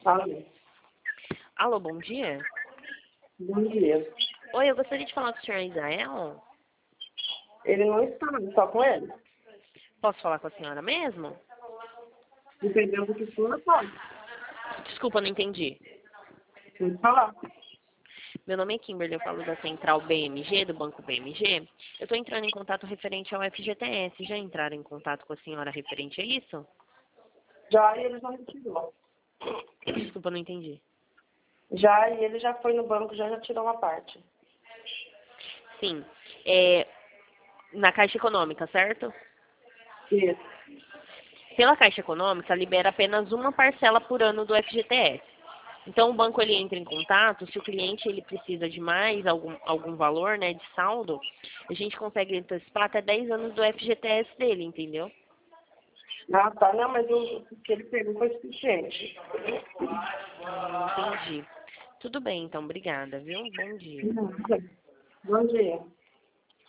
Alô. Alô, bom dia. Bom dia. Oi, eu gostaria de falar com o senhor Israel. Ele não está, só com ele. Posso falar com a senhora mesmo? Dependendo do que for, pode. Desculpa, não entendi. Pode falar. Meu nome é Kimberly, eu falo da Central BMG, do Banco BMG. Eu estou entrando em contato referente ao FGTS. Já entraram em contato com a senhora referente a isso? Já e ele já retirou. Desculpa, não entendi. Já e ele já foi no banco, já tirou uma parte. Sim. Na Caixa Econômica, certo? Isso. Pela Caixa Econômica, libera apenas uma parcela por ano do FGTS. Então, o banco ele entra em contato, se o cliente ele precisa de mais algum valor, né, de saldo, a gente consegue antecipar até 10 anos do FGTS dele, entendeu? Ah, tá. Não, mas o que ele pegou foi suficiente. Entendi. Tudo bem, então, obrigada, viu? Bom dia. Bom dia.